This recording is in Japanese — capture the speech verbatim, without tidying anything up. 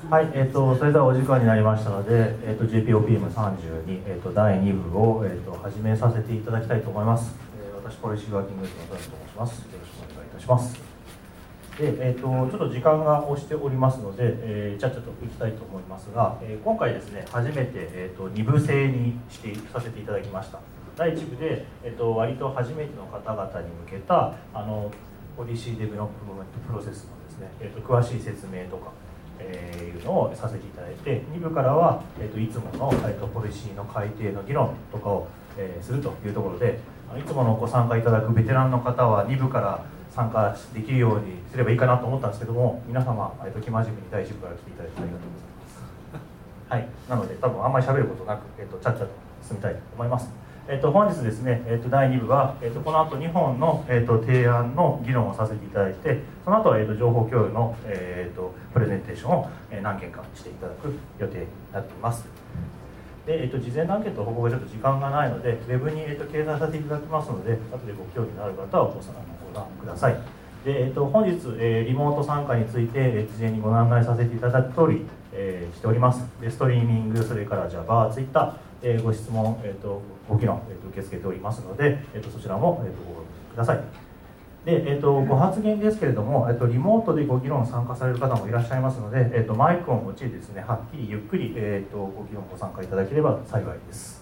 はい、えー、とそれではお時間になりましたので、えー、と ジェーピーオーピーエムさんじゅうに、えー、とだいに部を、えー、と始めさせていただきたいと思います。えー、私、ポリシーワーキンググループの田中と申します。よろしくお願いいたします。で、えー、とちょっと時間が押しておりますので、えー、ちゃっちゃといきたいと思いますが、えー、今回ですね、初めて、えー、とに部制にしてさせていただきました。だいいち部で、えー、と割と初めての方々に向けたあのポリシーデベロップメントプロセスのですね、えー、と詳しい説明とか、えー、いうのをさせていただいて、に部からは、えー、といつもの、えー、とポリシーの改定の議論とかを、えー、するというところで、いつものご参加いただくベテランの方はに部から参加できるようにすればいいかなと思ったんですけども、皆様、えー、と生真面目にだいいち部から来ていただいてありがとうございます。はい、なので多分あんまり喋ることなく、えー、とちゃっちゃと進みたいと思います。えー、と本日ですね、えー、とだいに部は、えー、とこの後にほんの、えー、と提案の議論をさせていただいて、その後は、えー、と情報共有の、えー、とプレゼンテーションを、えー、何件かしていただく予定になっています。で、えー、と事前のアンケート報告がちょっと時間がないので、ウェブに、えー、と掲載させていただきますので、後でご興味のある方はご参ご覧ください。で、えー、と本日、えー、リモート参加について、えー、事前にご案内させていただく通り、えー、しております。で、ストリーミング、それからじゃあバー、ツイッター、えー、ご質問、えー、とご議論、えー、と受け付けておりますので、えー、とそちらも、えー、とごごください。で、えー、とご発言ですけれども、えー、とリモートでご議論参加される方もいらっしゃいますので、えー、とマイクを用いてですね、はっきりゆっくり、えー、とご議論ご参加いただければ幸いです。